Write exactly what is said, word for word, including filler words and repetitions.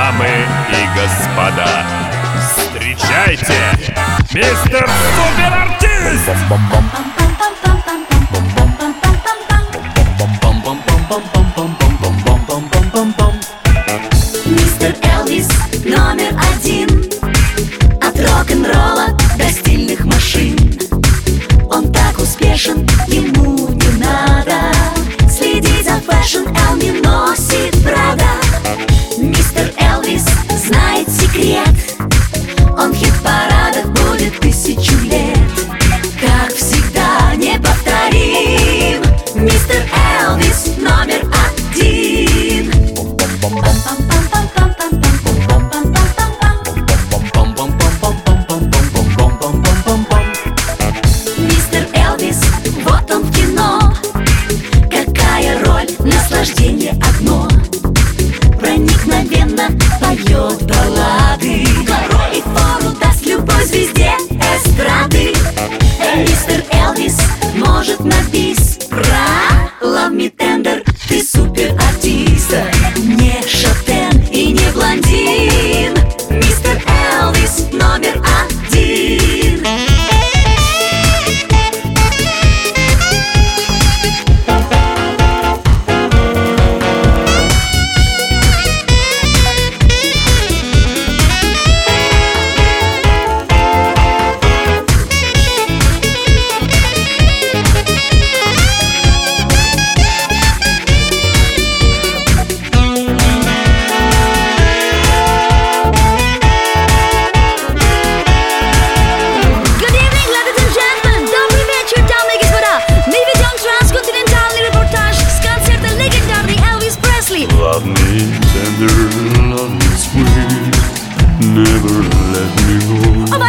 дамы и господа, встречайте, мистер Суперартист! Мистер Элвис номер один. От рок-н-ролла до стильных машин. Он так успешен, ему не надо следить за фэшн, Эл не носит Прада. Мистер Элвис знает секрет, он в хит-парадах будет тысячу лет. Как всегда неповторим, мистер Элвис номер один. Мистер Элвис, вот он в кино. Какая роль, наслаждение одно. Проникновенно поет баллады и фору даст любой звезде эстрады. Мистер Элвис может на бис про Love Me Tender. Ты суперартист, не шатен и не блондин. Мистер Элвис номер один. Love me tender, love me sweet, never let me go.